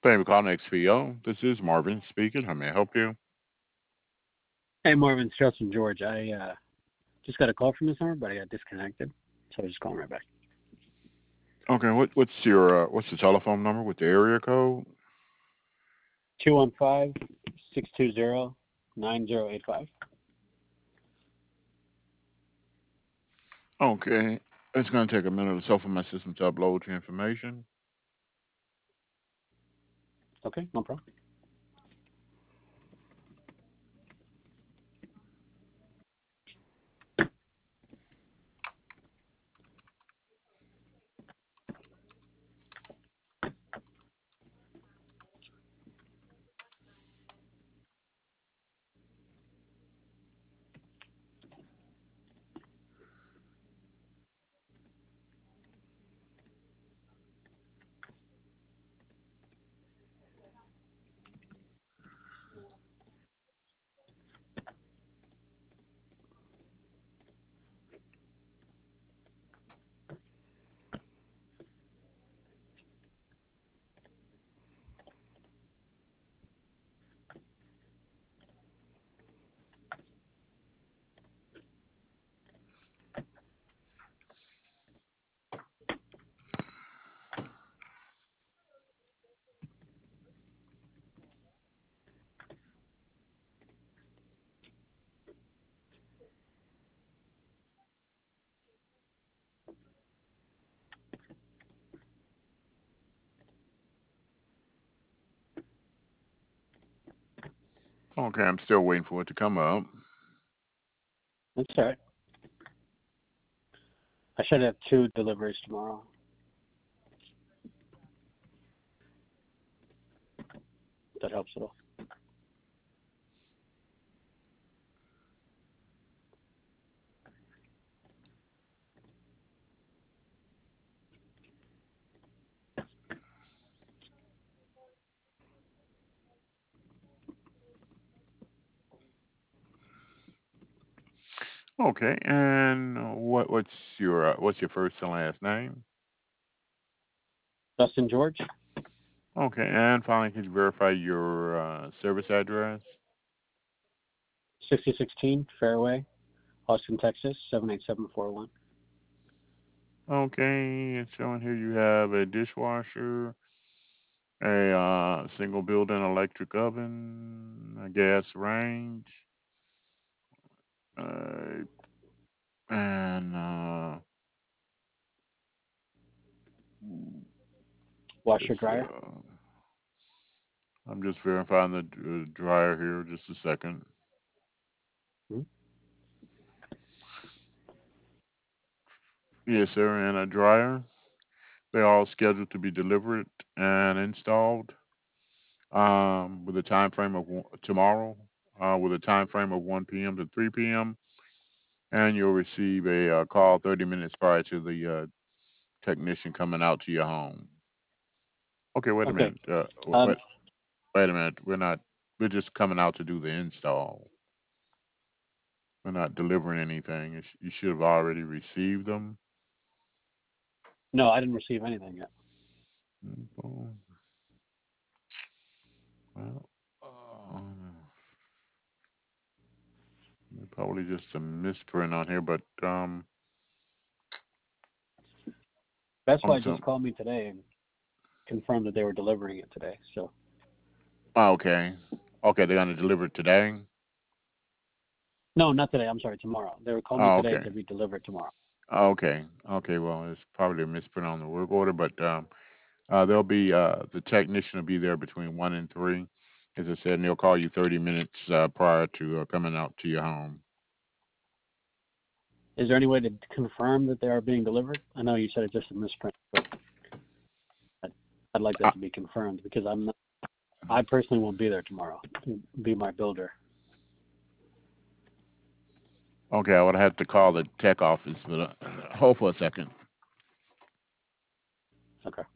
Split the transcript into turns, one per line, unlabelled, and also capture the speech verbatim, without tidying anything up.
Thank you for calling X P O. This is Marvin speaking. How may I help you?
Hey, Marvin, it's Justin George. I uh, just got a call from this number, but I got disconnected, so I was just calling right back.
Okay, what what's your uh, what's the telephone number with the area code?
two one five, six two zero, nine zero eight five.
Okay, it's going to take a minute or so for my system to upload your information.
Okay, no problem.
Okay, I'm still waiting for it to come up.
That's all right. I should have two deliveries tomorrow. If that helps at all.
Okay, and what what's your uh, what's your first and last name?
Justin George,
Okay, and finally, can you verify your uh, service address?
sixty sixteen Fairway, Austin, Texas, seven eight seven four one.
Okay, it's showing here you have a dishwasher, a uh, single built-in electric oven, a gas range, uh, and uh,
Washer
let's see.
dryer.
Uh, I'm just verifying the uh, dryer here. Just a second.
Hmm.
Yes, sir, and a dryer. They're all scheduled to be delivered and installed um, with a time frame of one, tomorrow, uh, with a time frame of one p m to three p m And you'll receive a uh, call thirty minutes prior to the uh, technician coming out to your home. Okay, wait a
Okay.
minute. Uh,
Um,
wait, wait a minute. We're not. We're just coming out to do the install. We're not delivering anything. You sh- you should have already received them.
no, I didn't receive anything yet.
Well, um, probably just a misprint on here, but um,
Best
on
Buy just
some.
called me today and confirmed that they were delivering it today. So
Oh, okay, okay, they're gonna deliver it today.
no, not today. I'm sorry, tomorrow. They were calling me
Oh,
today
okay,
to be delivered tomorrow.
okay, okay. Well, it's probably a misprint on the work order, but um, uh, there'll be uh, the technician will be there between one and three, as I said, and they'll call you thirty minutes uh, prior to uh, coming out to your home.
Is there any way to confirm that they are being delivered? I know you said it's just a misprint, but I'd, I'd like
Uh,
that to be confirmed because I'm not, I personally won't be there tomorrow. It'll be my builder.
okay, I would have to call the tech office, but uh, hold for a second.
Okay.